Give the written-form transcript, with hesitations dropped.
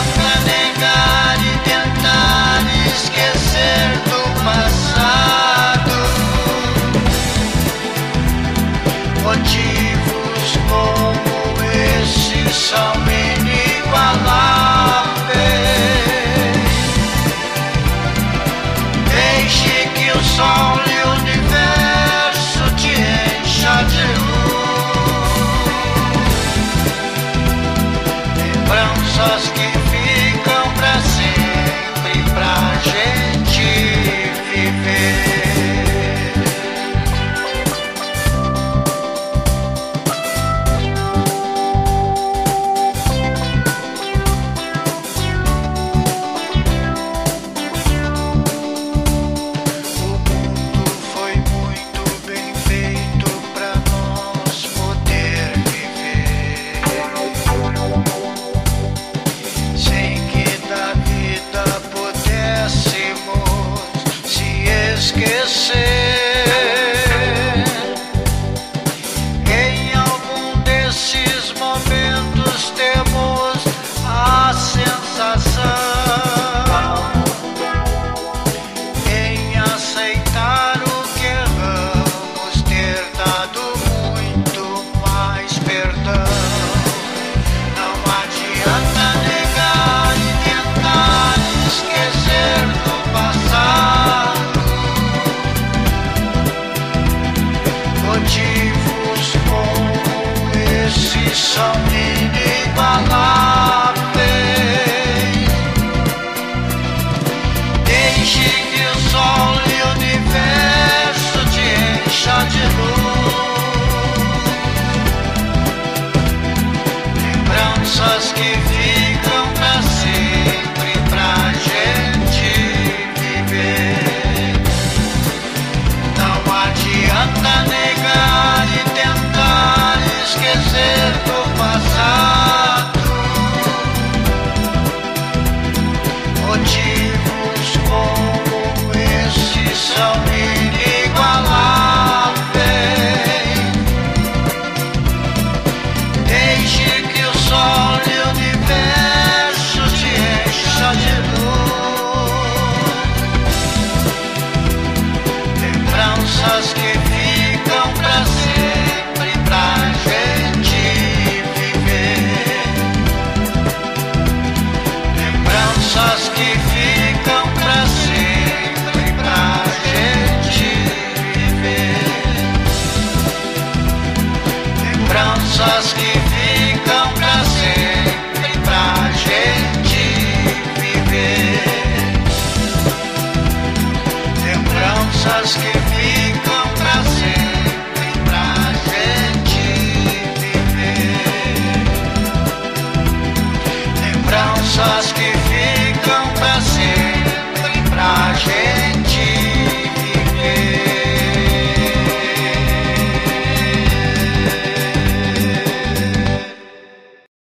adianta negar e tentar esquecer do passado. Motivos como esses são inigualáveis. Deixe que o sol e o universo te encha de luz. Lembranças que ficam pra sempre pra gente viver. Esquecer. Em algum desses momentos temos a sensação em aceitar o que erramos, ter dado muito mais perdão. Não adianta negar e tentar esquecer do passado. Motivos como esses são inigualáveis. Deixe que o sol e o universo te encha de luz. Lembranças que ficam pra sempre pra gente viver. Não adianta negar e tentar esquecer do passado. Motivos como esses são inigualáveis. Deixe que o sol e o universo te encha de luz. Lembranças que ficam pra sempre pra gente viver. Lembranças que ficam pra sempre pra gente viver. Lembranças que ficam pra sempre pra gente viver. Lembranças que ficam pra sempre pra gente viver. Lembranças que